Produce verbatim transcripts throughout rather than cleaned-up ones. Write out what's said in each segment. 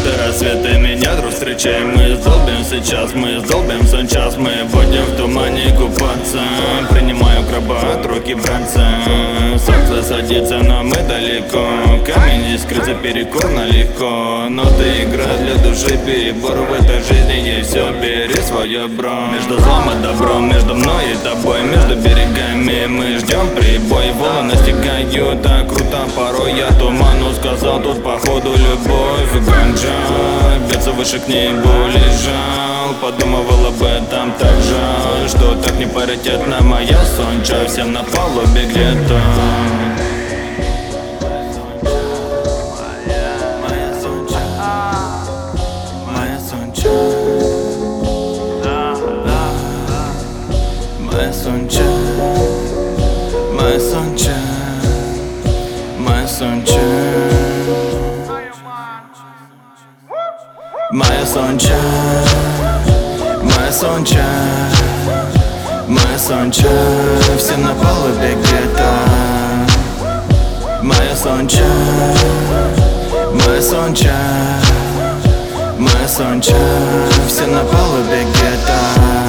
закаты, рассветы меня, друг, встречаем. Мы сдолбим сейчас, мы сдолбим сейчас. Мы будем в тумане купаться. Принимаю краба от руки братца. Солнце садится, но мы далеко. Камень искрится, перекур налегко. Но ты игра для души, перебор в этой жизни. Ей все, бери свое, бро. Между злом и добром, между мной и тобой, между берегами мы ждем прибой. Волны настигают, так круто порой. Я туману сказал, тут походу любовь. Ганджа, бьется выше к небу лежал. Подумывал об этом, так жаль, что так не паритетна моя сонча. Всем на палубе где-то. Моя сонча, моя сонча, моя сонча, моя сонча, моя сонча, моя сонча, все на палубе где-то. Моя сонча, моя сонча, моя сонча, все на палубе где-то.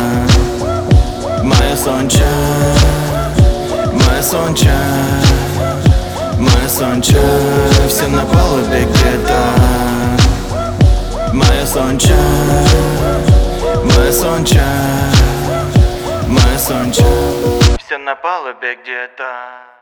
Моя сонча, моя сонча, моя сонча, все на палубе где-то. Моя сонча, моя сонча, моя сонча, все на палубе где-то.